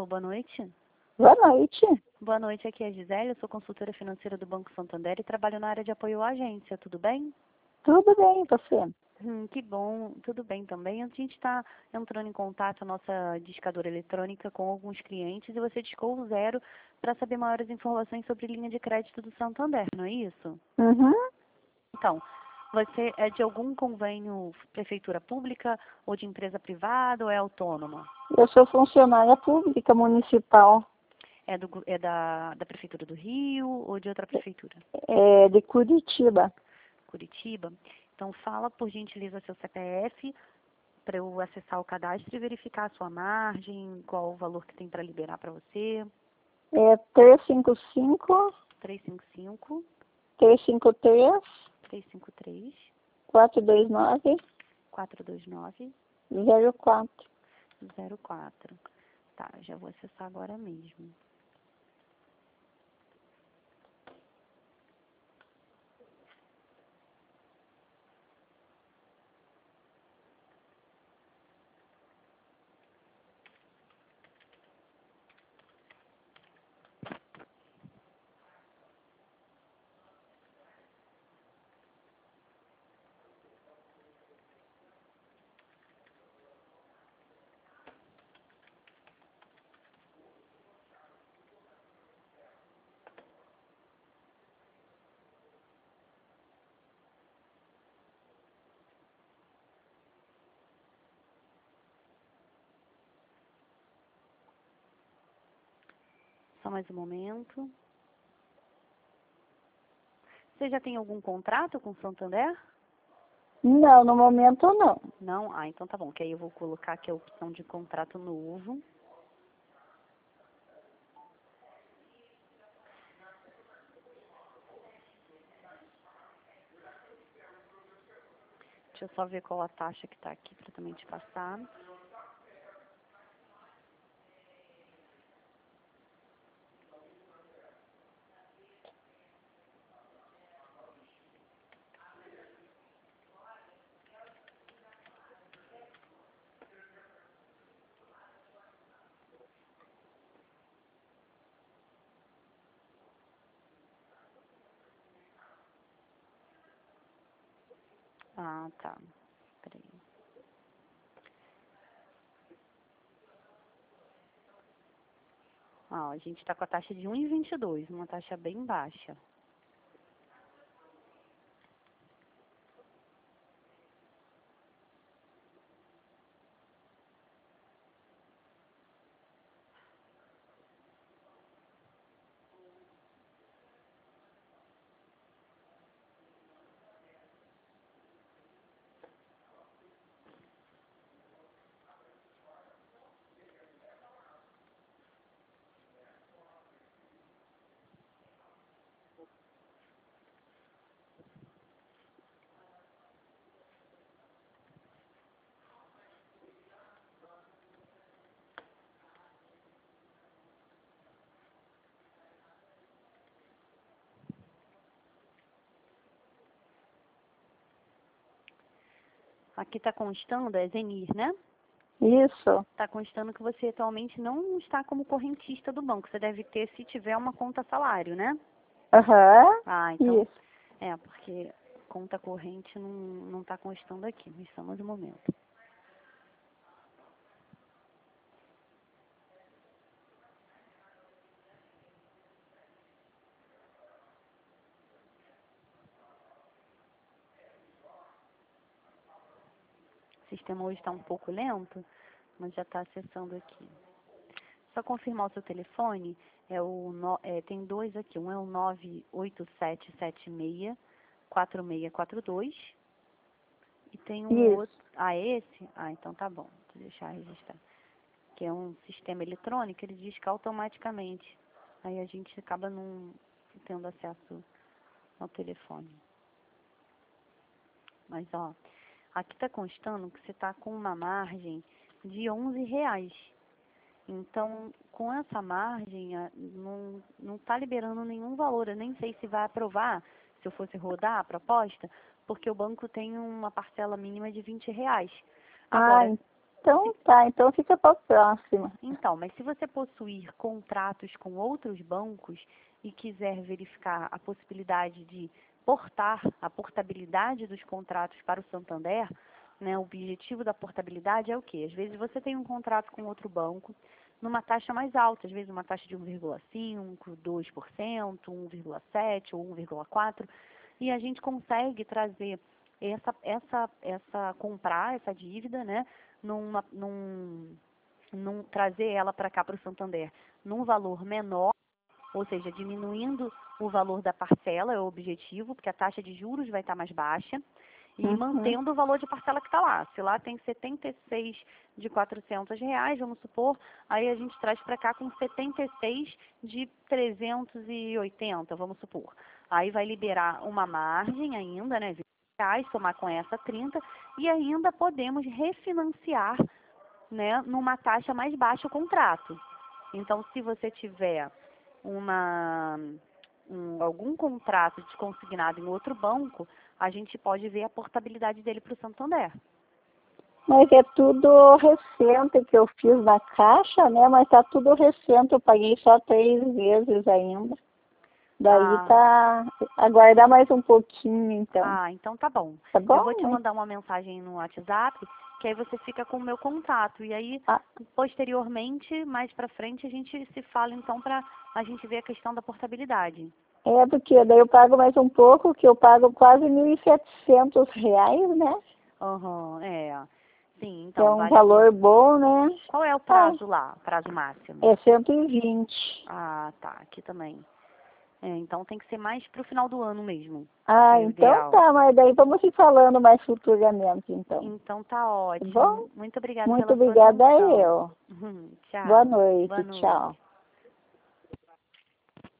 Alô, boa noite. Boa noite. Boa noite, aqui é a Gisele, eu sou consultora financeira do Banco Santander e trabalho na área de apoio à agência, tudo bem? Tudo bem, e você? Que bom, tudo bem também. A gente está entrando em contato, a nossa discadora eletrônica, com alguns clientes e você discou o 0 para saber maiores informações sobre linha de crédito do Santander, não é isso? Uhum. Então, você é de algum convênio prefeitura pública ou de empresa privada ou é autônoma? Eu sou funcionária pública municipal, É da Prefeitura do Rio ou de outra prefeitura? de Curitiba. Curitiba. Então, fala, por gentileza, seu CPF para eu acessar o cadastro e verificar a sua margem, qual o valor que tem para liberar para você. É 355 355 353 353 429 429 04. 04. Tá, já vou acessar agora mesmo. Só mais um momento. Você já tem algum contrato com o Santander? Não, no momento não. Não? Ah, então tá bom, que aí eu vou colocar aqui a opção de contrato novo. Deixa eu só ver qual a taxa que está aqui para também te passar. Ah, tá. Peraí. Ah, a gente está com a taxa de 1,22, uma taxa bem baixa. Aqui está constando, é Zenir, né? Isso. Está constando que você atualmente não está como correntista do banco. Você deve ter se tiver uma conta salário, né? Aham. Ah, então, Isso. porque conta corrente não está constando aqui, mas só mais um momento. O sistema hoje está um pouco lento, mas já está acessando aqui. Só confirmar o seu telefone, tem dois aqui, um é o 98776-4642 e tem um Isso. outro, esse? Ah, então tá bom, vou deixar registrar. Que é um sistema eletrônico, ele disca automaticamente. Aí a gente acaba não tendo acesso ao telefone. Mas, ó, aqui está constando que você está com uma margem de R$ 11. Então, com essa margem, não está liberando nenhum valor. Eu nem sei se vai aprovar, se eu fosse rodar a proposta, porque o banco tem uma parcela mínima de R$ 20. Ah, Agora, então tá. Então fica para a próxima. Então, mas se você possuir contratos com outros bancos e quiser verificar a possibilidade de portar a portabilidade dos contratos para o Santander, né, o objetivo da portabilidade é o quê? Às vezes você tem um contrato com outro banco numa taxa mais alta, às vezes uma taxa de 1,5%, 2%, 1,7% ou 1,4%, e a gente consegue trazer comprar essa dívida, né, trazer ela para cá, para o Santander, num valor menor, ou seja, diminuindo o valor da parcela, é o objetivo, porque a taxa de juros vai estar mais baixa, e mantendo o valor de parcela que está lá. Se lá tem 76 de R$ 400, vamos supor, aí a gente traz para cá com 76 de 380, vamos supor. Aí vai liberar uma margem ainda, né, R$ 20, somar com essa 30, e ainda podemos refinanciar, né, numa taxa mais baixa o contrato. Então, se você tiver algum contrato desconsignado em outro banco, a gente pode ver a portabilidade dele para o Santander. Mas é tudo recente que eu fiz na Caixa, né? Mas tá tudo recente, eu paguei só 3 vezes ainda. Daí tá... Aguardar mais um pouquinho, então. Então tá bom. Tá bom, eu vou te né? mandar uma mensagem no WhatsApp, que aí você fica com o meu contato. E aí, posteriormente, mais pra frente, a gente se fala, então, pra a gente ver a questão da portabilidade. É, porque daí eu pago mais um pouco, que eu pago quase R$ 1.700, né? Sim, então, é um vale valor bom, né? Qual é o prazo lá, prazo máximo? É 120. Tá, aqui também. Então tem que ser mais pro final do ano mesmo. Então ideal. tá, mas daí vamos ir falando mais futuramente, então. Então tá ótimo. Tá bom? Muito obrigada Muito pela sua obrigada atenção. eu. Tchau. Boa noite, Boa noite. tchau.